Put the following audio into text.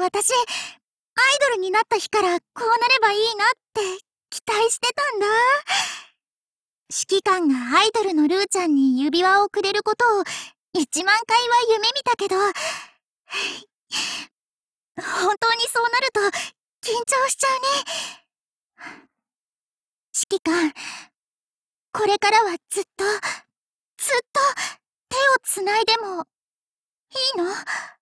私、アイドルになった日からこうなればいいなって期待してたんだ。指揮官がアイドルのルーちゃんに指輪をくれることを1万回は夢見たけど、本当にそうなると緊張しちゃうね。指揮官、これからはずっと手をつないでもいいの？